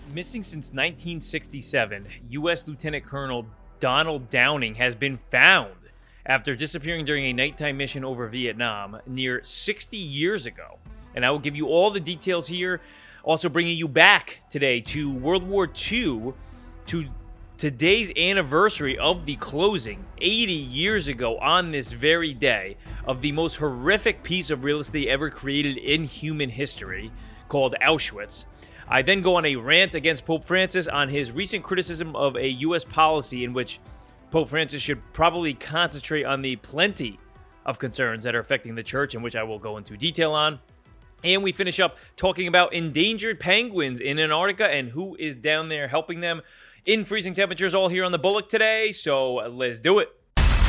Missing since 1967, U.S. Lieutenant Colonel Donald Downing has been found after disappearing during a nighttime mission over Vietnam near 60 years ago. And I will give you all the details here, also bringing you back today to World War II, to today's anniversary of the closing, 80 years ago on this very day, of the most horrific piece of real estate ever created in human history, called Auschwitz. I then go on a rant against Pope Francis on his recent criticism of a U.S. policy in which Pope Francis should probably concentrate on the plenty of concerns that are affecting the church, in which I will go into detail on. And we finish up talking about endangered penguins in Antarctica and who is down there helping them in freezing temperatures, all here on the Bullock today. So let's do it.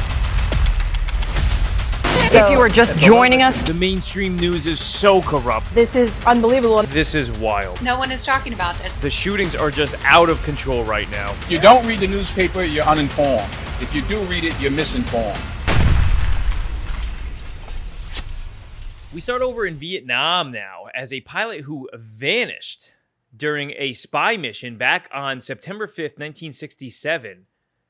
If you are just joining us, the mainstream news is so corrupt. This is unbelievable. This is wild. No one is talking about this. The shootings are just out of control right now. If you don't read the newspaper, you're uninformed. If you do read it, you're misinformed. We start over in Vietnam now, as a pilot who vanished during a spy mission back on September 5th, 1967.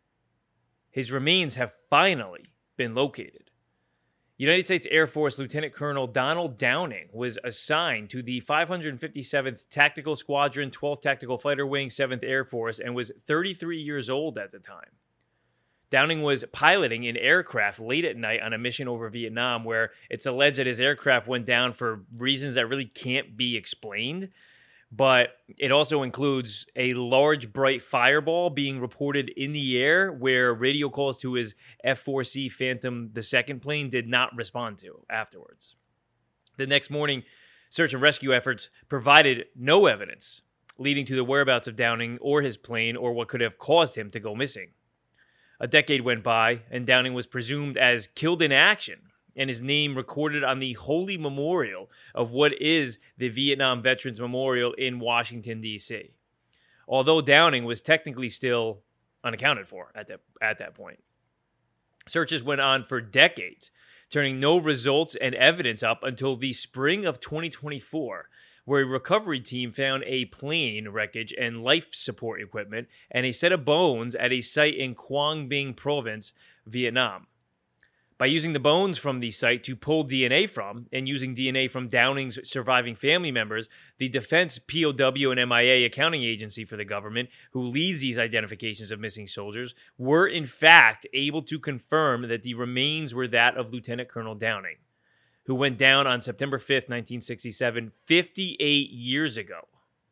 His remains have finally been located. United States Air Force Lieutenant Colonel Donald Downing was assigned to the 557th Tactical Squadron, 12th Tactical Fighter Wing, 7th Air Force, and was 33 years old at the time. Downing was piloting an aircraft late at night on a mission over Vietnam where it's alleged that his aircraft went down for reasons that really can't be explained. But it also includes a large, bright fireball being reported in the air where radio calls to his F-4C Phantom II plane did not respond to afterwards. The next morning, search and rescue efforts provided no evidence leading to the whereabouts of Downing or his plane or what could have caused him to go missing. A decade went by, and Downing was presumed as killed in action, and his name recorded on the Holy Memorial of what is the Vietnam Veterans Memorial in Washington, D.C. Although Downing was technically still unaccounted for at that point. Searches went on for decades, turning no results and evidence up until the spring of 2024, where a recovery team found a plane wreckage and life support equipment and a set of bones at a site in Quang Binh Province, Vietnam. By using the bones from the site to pull DNA from, and using DNA from Downing's surviving family members, the Defense POW and MIA accounting agency for the government, who leads these identifications of missing soldiers, were in fact able to confirm that the remains were that of Lieutenant Colonel Downing, who went down on September 5th, 1967, 58 years ago.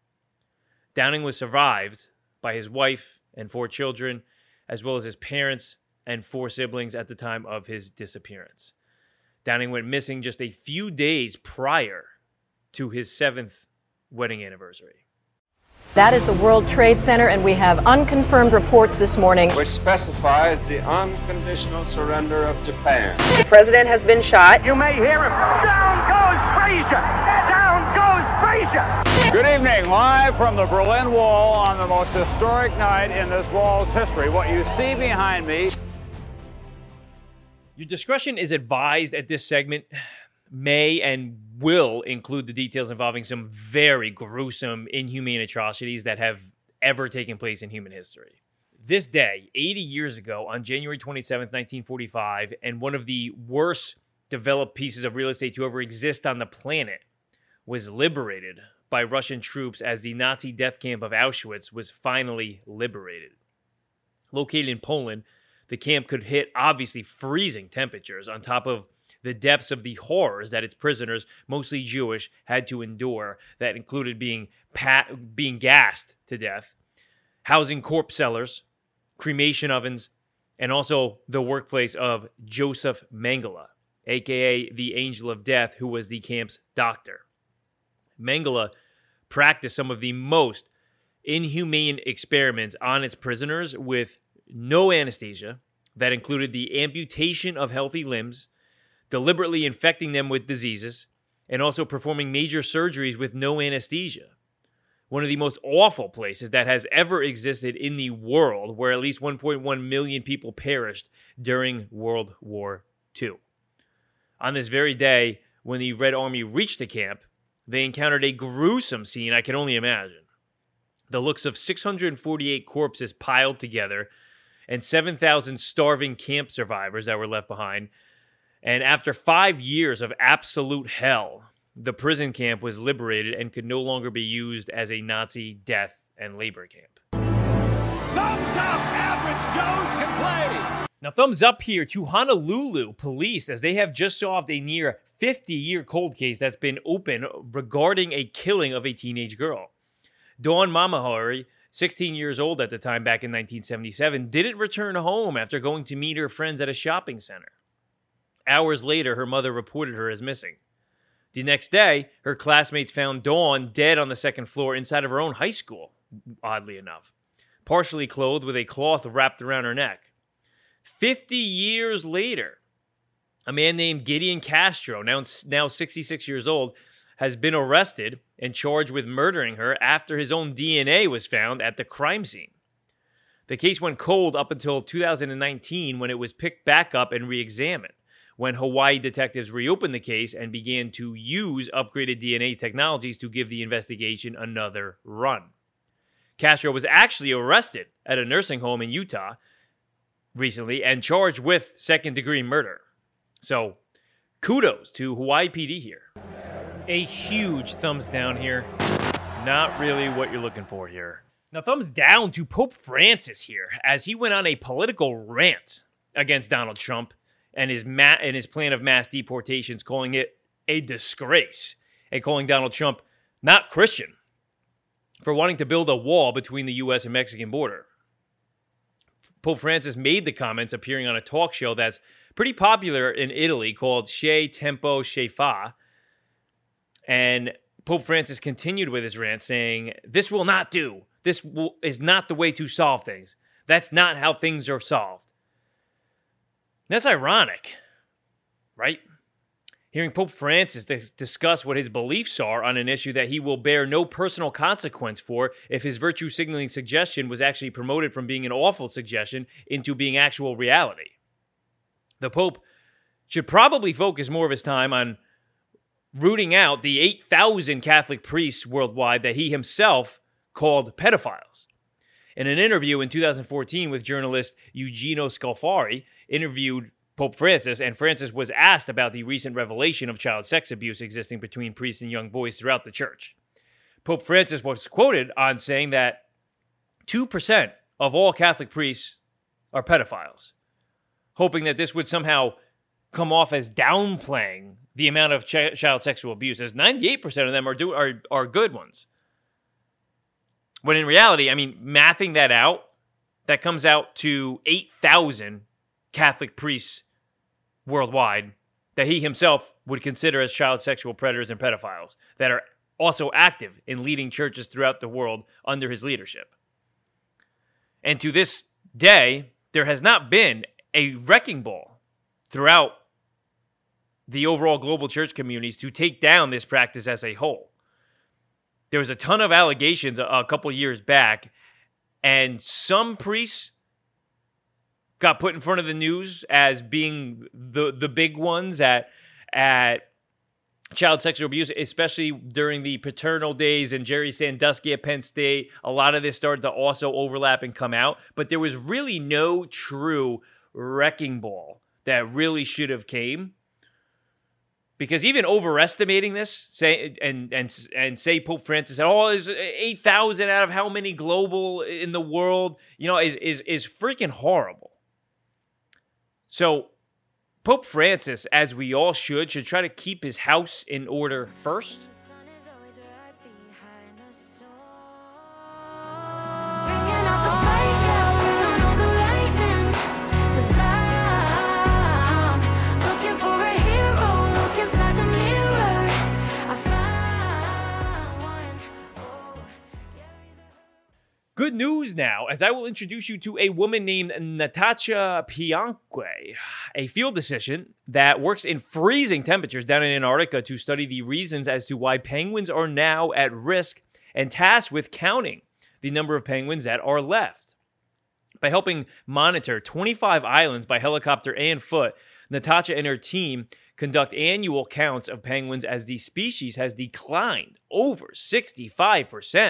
Downing was survived by his wife and 4 children, as well as his parents and 4 siblings at the time of his disappearance. Downing went missing just a few days prior to his 7th wedding anniversary. that is the World Trade Center, and we have unconfirmed reports this morning which specifies the unconditional surrender of Japan. The president has been shot. You may hear him. Down goes Frazier! Down goes Frazier! Good evening, live from the Berlin Wall on the most historic night in this wall's history. What you see behind me. Your discretion is advised at this segment. May and will include the details involving some very gruesome, inhumane atrocities that have ever taken place in human history. This day, 80 years ago, on January 27th, 1945, and one of the worst developed pieces of real estate to ever exist on the planet was liberated by Russian troops as the Nazi death camp of Auschwitz was finally liberated. Located in Poland, the camp could hit obviously freezing temperatures on top of the depths of the horrors that its prisoners, mostly Jewish, had to endure, that included being gassed to death, housing corpse cellars, cremation ovens, and also the workplace of Joseph Mengele, a.k.a. the Angel of Death, who was the camp's doctor. Mengele practiced some of the most inhumane experiments on its prisoners with no anesthesia, that included the amputation of healthy limbs, deliberately infecting them with diseases, and also performing major surgeries with no anesthesia. One of the most awful places that has ever existed in the world, where at least 1.1 million people perished during World War II. On this very day, when the Red Army reached the camp, they encountered a gruesome scene I can only imagine. The looks of 648 corpses piled together and 7,000 starving camp survivors that were left behind. And after 5 years of absolute hell, the prison camp was liberated and could no longer be used as a Nazi death and labor camp. Thumbs up, Average Joes can play! Now, thumbs up here to Honolulu police, as they have just solved a near 50-year cold case that's been open regarding a killing of a teenage girl. Dawn Mamahori, 16 years old at the time back in 1977, didn't return home after going to meet her friends at a shopping center. Hours later, her mother reported her as missing. The next day, her classmates found Dawn dead on the second floor inside of her own high school, oddly enough, partially clothed with a cloth wrapped around her neck. 50 years later, a man named Gideon Castro, now 66 years old, has been arrested and charged with murdering her after his own DNA was found at the crime scene. The case went cold up until 2019 when it was picked back up and re-examined, when Hawaii detectives reopened the case and began to use upgraded DNA technologies to give the investigation another run. Castro was actually arrested at a nursing home in Utah recently and charged with second-degree murder. So, kudos to Hawaii PD here. A huge thumbs down here. Not really what you're looking for here. Now, thumbs down to Pope Francis here, as he went on a political rant against Donald Trump and his plan of mass deportations, calling it a disgrace, and calling Donald Trump not Christian for wanting to build a wall between the U.S. and Mexican border. Pope Francis made the comments appearing on a talk show that's pretty popular in Italy called Che Tempo Che Fa. And Pope Francis continued with his rant saying, "This will not do. This is not the way to solve things. That's not how things are solved." That's ironic, right? Hearing Pope Francis discuss what his beliefs are on an issue that he will bear no personal consequence for if his virtue signaling suggestion was actually promoted from being an awful suggestion into being actual reality. The Pope should probably focus more of his time on rooting out the 8,000 Catholic priests worldwide that he himself called pedophiles. In an interview in 2014 with journalist Eugenio Scalfari, interviewed Pope Francis, and Francis was asked about the recent revelation of child sex abuse existing between priests and young boys throughout the church. Pope Francis was quoted on saying that 2% of all Catholic priests are pedophiles, hoping that this would somehow come off as downplaying the amount of child sexual abuse, as 98% of them are good ones. When in reality, I mean, mathing that out, that comes out to 8,000 Catholic priests worldwide that he himself would consider as child sexual predators and pedophiles that are also active in leading churches throughout the world under his leadership. And to this day, there has not been a wrecking ball throughout the overall global church communities to take down this practice as a whole. There was a ton of allegations a couple years back, and some priests got put in front of the news as being the big ones at child sexual abuse, especially during the paternal days and Jerry Sandusky at Penn State. A lot of this started to also overlap and come out, but there was really no true wrecking ball that really should have came. Because even overestimating this, say Pope Francis said, "Oh, there's 8,000 out of how many global in the world?" Is freaking horrible. So, Pope Francis, as we all should try to keep his house in order first. Good news now, as I will introduce you to a woman named Natasha Pianque, a field assistant that works in freezing temperatures down in Antarctica to study the reasons as to why penguins are now at risk and tasked with counting the number of penguins that are left. By helping monitor 25 islands by helicopter and foot, Natasha and her team conduct annual counts of penguins as the species has declined over 65%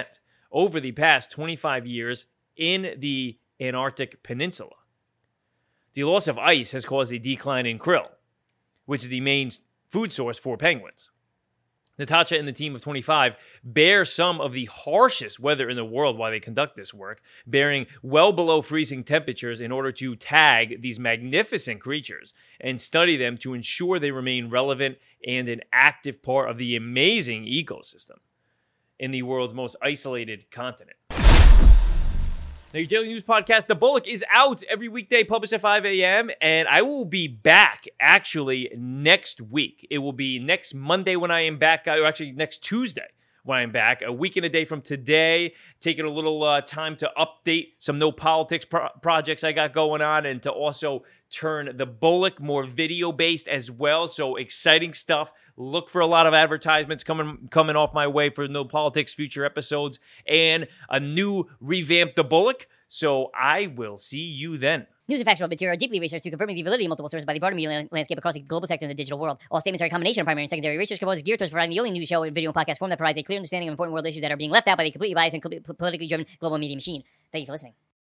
over the past 25 years in the Antarctic Peninsula. The loss of ice has caused a decline in krill, which is the main food source for penguins. Natasha and the team of 25 bear some of the harshest weather in the world while they conduct this work, bearing well below freezing temperatures in order to tag these magnificent creatures and study them to ensure they remain relevant and an active part of the amazing ecosystem in the world's most isolated continent. Now, your daily news podcast, The Bullock, is out every weekday, published at 5 a.m., and I will be back, actually, next week. It will be next Monday when I am back, or actually next Tuesday when I'm back, a week and a day from today, taking a little time to update some no politics projects I got going on, and to also turn The Bullock more video-based as well, so exciting stuff. Look for a lot of advertisements coming off my way for No Politics future episodes and a new revamped The Bullock. So I will see you then. News and factual material are deeply researched to confirm the validity of multiple sources by the broader media landscape across the global sector of the digital world. All statements are a combination of primary and secondary research components geared towards providing the only news show and video and podcast form that provides a clear understanding of important world issues that are being left out by the completely biased and politically driven global media machine. Thank you for listening.